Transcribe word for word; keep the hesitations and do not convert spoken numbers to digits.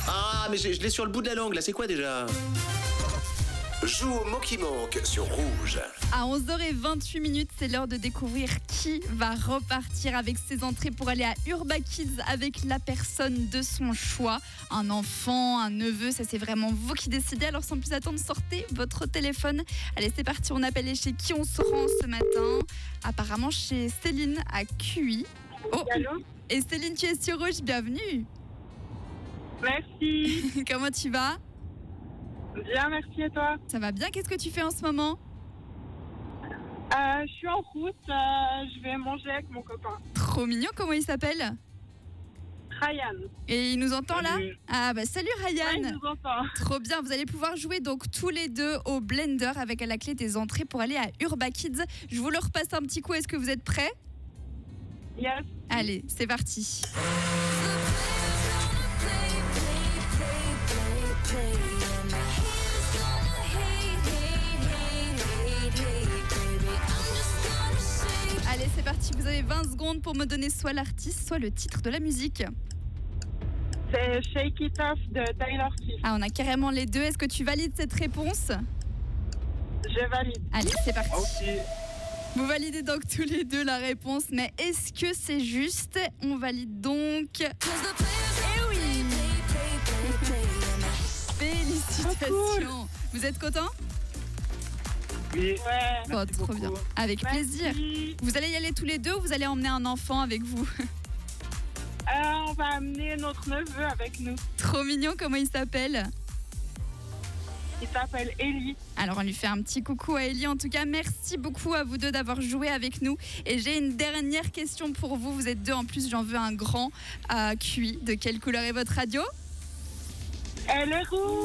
Ah, mais je, je l'ai sur le bout de la langue, là, c'est quoi déjà? Joue au mot qui manque sur Rouge. À onze heures vingt-huit minutes, c'est l'heure de découvrir qui va repartir avec ses entrées pour aller à Urba Kids avec la personne de son choix. Un enfant, un neveu, ça c'est vraiment vous qui décidez. Alors sans plus attendre, sortez votre téléphone. Allez, c'est parti, on appelle et chez qui on se rend ce matin. Apparemment chez Céline à Q I. Oh, Allô? et Céline, tu es sur Rouge, bienvenue. Merci. Comment tu vas? Bien, merci et toi? Ça va bien, qu'est-ce que tu fais en ce moment? euh, Je suis en route, euh, je vais manger avec mon copain. Trop mignon, comment il s'appelle? Ryan. Et il nous entend là? Salut. Ah bah salut Ryan. Ouais, il nous entend. Trop bien, vous allez pouvoir jouer donc tous les deux au Blender avec à la clé des entrées pour aller à Urba Kids. Je vous le repasse un petit coup, est-ce que vous êtes prêts? Yes. Allez, c'est parti. Allez, c'est parti, vous avez vingt secondes pour me donner soit l'artiste, soit le titre de la musique. C'est Shake It Off de Taylor Swift. Ah, on a carrément les deux, est-ce que tu valides cette réponse? Je valide. Allez, c'est parti. Ok. Vous validez donc tous les deux la réponse, mais est-ce que c'est juste? On valide donc. Eh oui. Félicitations. Oh, cool. Vous êtes content? Oui. Ouais. Oh, Merci trop beaucoup. bien. Avec Merci. plaisir. Vous allez y aller tous les deux ou vous allez emmener un enfant avec vous? Euh, on va amener notre neveu avec nous. Trop mignon, comment il s'appelle? Il s'appelle Ellie. Alors on lui fait un petit coucou à Ellie. En tout cas, merci beaucoup à vous deux d'avoir joué avec nous. Et j'ai une dernière question pour vous. Vous êtes deux en plus, j'en veux un grand à Q I. De quelle couleur est votre radio? Elle est rouge.